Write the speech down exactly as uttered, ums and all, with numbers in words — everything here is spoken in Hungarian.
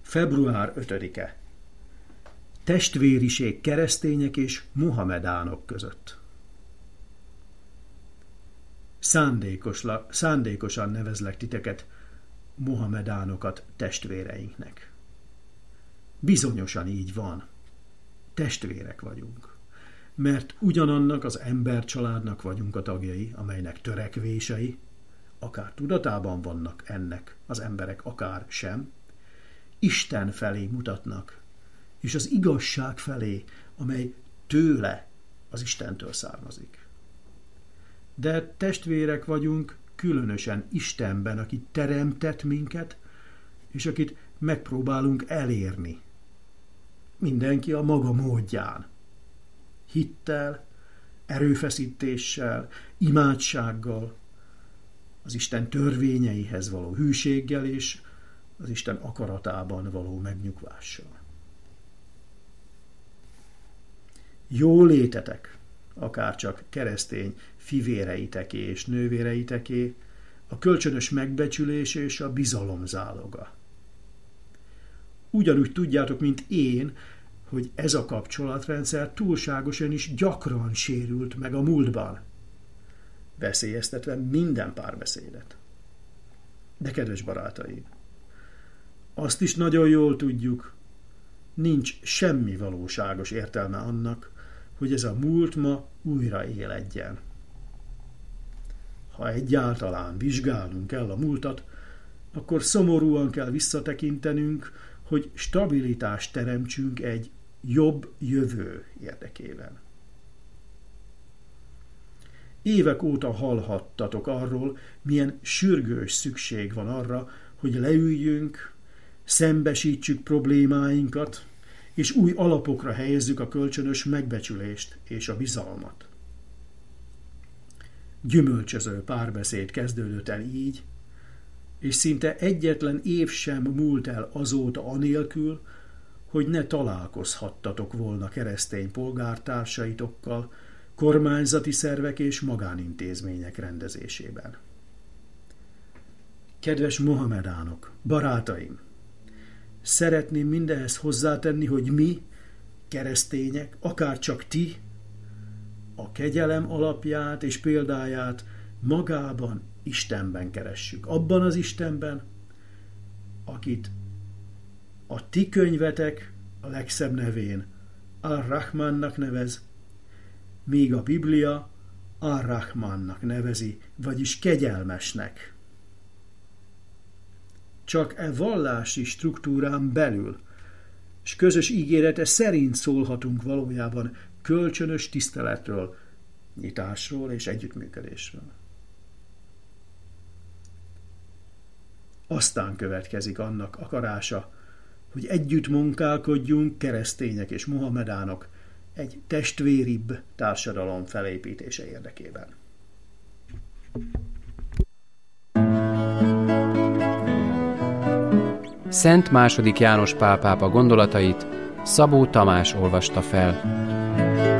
február ötödike. Testvériség keresztények és mohamedánok között. Szándékosla, szándékosan nevezlek titeket, mohamedánokat testvéreinknek. Bizonyosan így van. Testvérek vagyunk. Mert ugyanannak az embercsaládnak vagyunk a tagjai, amelynek törekvései, akár tudatában vannak ennek az emberek, akár sem, Isten felé mutatnak, és az igazság felé, amely tőle, az Istentől származik. De testvérek vagyunk különösen Istenben, aki teremtett minket, és akit megpróbálunk elérni. Mindenki a maga módján. Hittel, erőfeszítéssel, imádsággal, az Isten törvényeihez való hűséggel és az Isten akaratában való megnyugvással. Jó létetek, akárcsak keresztény fivéreiteké és nővéreiteké, a kölcsönös megbecsülés és a bizalom záloga. Ugyanúgy tudjátok, mint én, hogy ez a kapcsolatrendszer túlságosan is gyakran sérült meg a múltban, veszélyeztetve minden párbeszédet. De kedves barátaim, azt is nagyon jól tudjuk, nincs semmi valóságos értelme annak, hogy ez a múlt ma újra éledjen. Ha egyáltalán vizsgálnunk kell a múltat, akkor szomorúan kell visszatekintenünk, hogy stabilitást teremtsünk egy jobb jövő érdekében. Évek óta hallhattatok arról, milyen sürgős szükség van arra, hogy leüljünk, szembesítsük problémáinkat, és új alapokra helyezzük a kölcsönös megbecsülést és a bizalmat. Gyümölcsöző párbeszéd kezdődött el így, és szinte egyetlen év sem múlt el azóta anélkül, hogy ne találkozhattatok volna keresztény polgártársaitokkal, kormányzati szervek és magánintézmények rendezésében. Kedves mohamedánok, barátaim! Szeretném mindehez hozzátenni, hogy mi, keresztények, akárcsak ti, a kegyelem alapját és példáját magában, Istenben keressük. Abban az Istenben, akit a ti könyvetek a legszebb nevén Ar-Rahmannak nevez, míg a Biblia Ar-Rahmannak nevezi, vagyis kegyelmesnek. Csak e vallási struktúrán belül, és közös ígérete szerint szólhatunk valójában kölcsönös tiszteletről, nyitásról és együttműködésről. Aztán következik annak akarása, hogy együtt munkálkodjunk, keresztények és mohamedánok, egy testvéribb társadalom felépítése érdekében. Szent második János Pál pápa gondolatait Szabó Tamás olvasta fel.